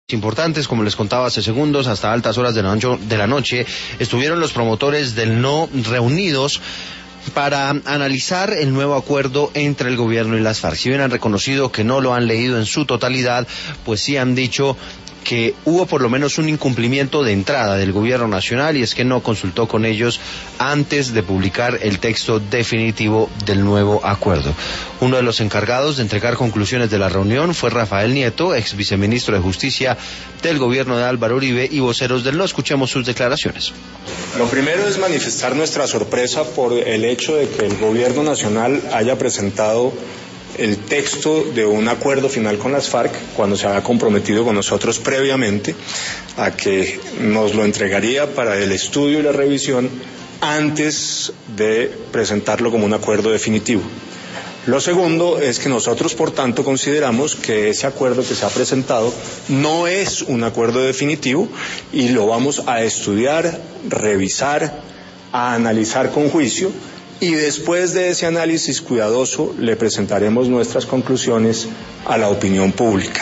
Importantes, como les contaba hace segundos, hasta altas horas de la noche estuvieron los promotores del no reunidos para analizar el nuevo acuerdo entre el gobierno y las FARC. Si bien han reconocido que no lo han leído en su totalidad, pues sí han dicho que hubo por lo menos un incumplimiento de entrada del gobierno nacional, y es que no consultó con ellos antes de publicar el texto definitivo del nuevo acuerdo. Uno de los encargados de entregar conclusiones de la reunión fue Rafael Nieto, ex viceministro de Justicia del gobierno de Álvaro Uribe y voceros del no. Escuchemos sus declaraciones. Lo primero es manifestar nuestra sorpresa por el hecho de que el gobierno nacional haya presentado el texto de un acuerdo final con las FARC cuando se había comprometido con nosotros previamente a que nos lo entregaría para el estudio y la revisión antes de presentarlo como un acuerdo definitivo. Lo segundo es que nosotros, por tanto, consideramos que ese acuerdo que se ha presentado no es un acuerdo definitivo y lo vamos a estudiar, revisar, a analizar con juicio, y después de ese análisis cuidadoso le presentaremos nuestras conclusiones a la opinión pública.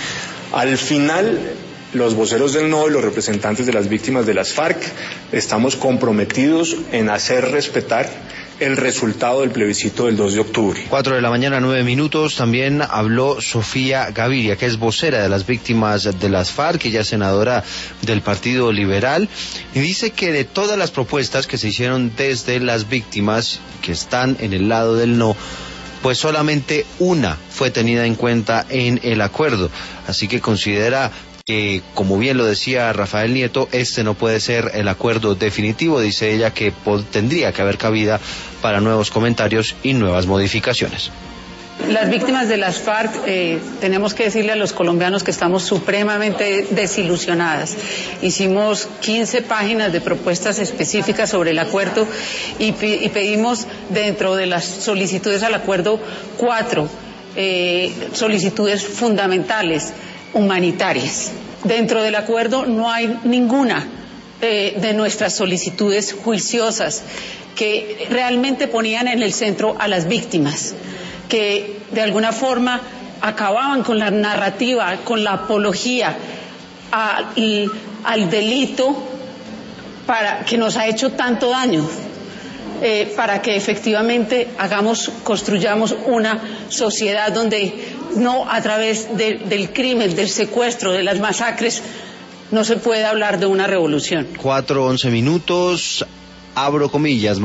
Al final, los voceros del no y los representantes de las víctimas de las FARC estamos comprometidos en hacer respetar el resultado del plebiscito del 2 de octubre. 4:09 a.m. También habló Sofía Gaviria, que es vocera de las víctimas de las FARC, ella es senadora del Partido Liberal, y dice que de todas las propuestas que se hicieron desde las víctimas que están en el lado del no, pues solamente una fue tenida en cuenta en el acuerdo. Así que considera que, como bien lo decía Rafael Nieto, este no puede ser el acuerdo definitivo. Dice ella que tendría que haber cabida para nuevos comentarios y nuevas modificaciones. Las víctimas de las FARC, tenemos que decirle a los colombianos que estamos supremamente desilusionadas. Hicimos 15 páginas de propuestas específicas sobre el acuerdo y pedimos dentro de las solicitudes al acuerdo 4 solicitudes fundamentales, humanitarias. Dentro del acuerdo no hay ninguna de nuestras solicitudes juiciosas que realmente ponían en el centro a las víctimas, que de alguna forma acababan con la narrativa, con la apología al delito para que nos ha hecho tanto daño, para que efectivamente construyamos una sociedad donde no, a través del crimen, del secuestro, de las masacres, no se puede hablar de una revolución. 4:11 a.m, abro comillas.